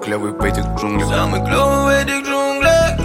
клевый в этих джунглях. Самый клевый в этих джунглях.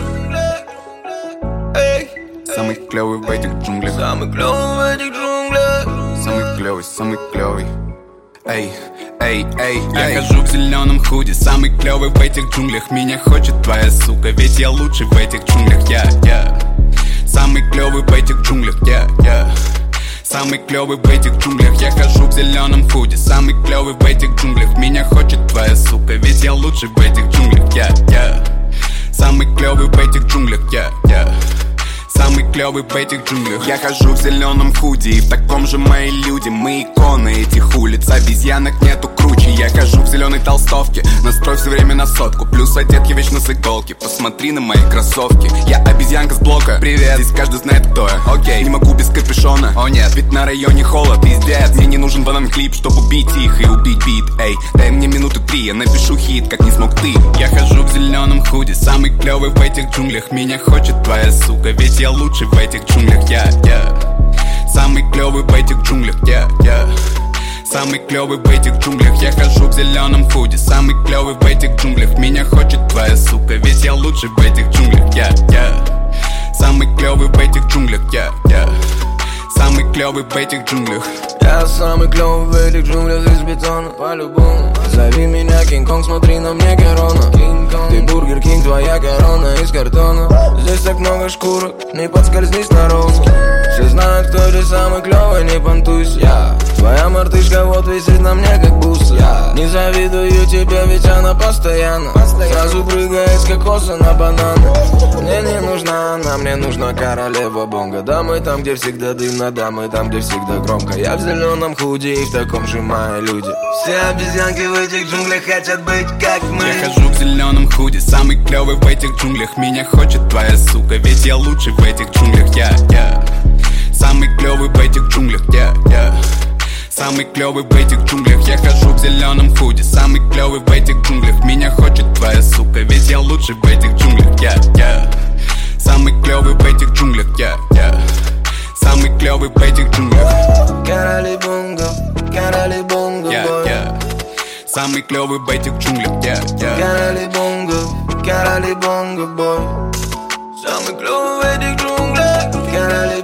Эй. Самый клевый в этих джунглях. Самый клевый в этих джунглях. Самый клевый, самый клевый. Эй, эй, эй, я хожу в зеленом худи, самый клевый в этих джунглях. Меня хочет твоя сука, ведь я лучший в этих джунглях. Я самый клевый в этих джунглях. Я самый клевый в этих джунглях. Я хожу в зеленом худи, самый клевый в этих джунглях. Меня хочет твоя сука, ведь я лучший в этих джунглях. Я самый клевый в этих джунглях. Я самый клевый в этих джунглях. Я хожу в зеленом худи, и в таком же мои люди. Мы иконы этих улиц, обезьянок нету круче. Я хожу в зеленой толстовке, настрой все время на сотку. Плюс одет я вечно с иголки, посмотри на мои кроссовки. Я обезьянка с блока, привет, здесь каждый знает кто я. Окей, не могу без капюшона, о нет, ведь на районе холод, пиздец. Мне не нужен банан-клип, чтобы убить их и убить бит. Эй, дай мне минуты 3, я напишу хит, как не смог ты. Я хожу в зеленом худи, самый клевый в этих джунглях. Меня хочет твоя сука, ведь я лучший в этих джунглях. Я самый клевый в этих джунглях. Я самый клевый в этих джунглях. Я хожу в зеленом худи, самый клевый в этих джунглях. Меня хочет твоя сука, ведь я лучший в этих джунглях. Я самый клевый в этих джунглях. Я самый клевый в этих джунглях. Я самый клевый в этих джунглях из бетона, по-любому. Зови меня Кинг-Конг, смотри на мне корона. Ты Бургер Кинг, твоя корона из картона. Здесь так много шкурок, не подскользнись на ровно. Все знают, кто здесь самый клевый, не понтуйся. Твоя мартышка вот висит на мне как бусы. Не завидую тебе, ведь она постоянно сразу прыгает с кокоса на бананы. Мне не нужна она, мне нужна королева бонга. Дамы там, где всегда дымно, дамы там, где всегда громко. Я в зеленом худи и в таком же мои люди. Все обезьянки в этих джунглях хотят быть как мы. Я хожу в зеленом худи, самый клевый в этих джунглях. Меня хочет твоя сука, ведь я лучший в этих джунглях. Я самый клевый в этих джунглях. Я самый клевый в этих джунглях. Я хожу в зеленом худи, самый клевый в этих джунглях. Меня хочет твоя сука, ведь я лучший в этих джунглях. Я самый клевый в этих джунглях. Я самый клевый в этих джунглях. Короли бонго, короли бонго, бой. Самый клевый в этих джунглях. Короли бонго, бой. Самый клевый в этих джунглях. Короли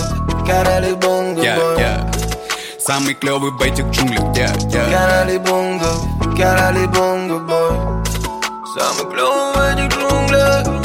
бонго, бой. Самый клевый в этих джунглях. Короли бонго, бой. Самый клевый в этих джунглях.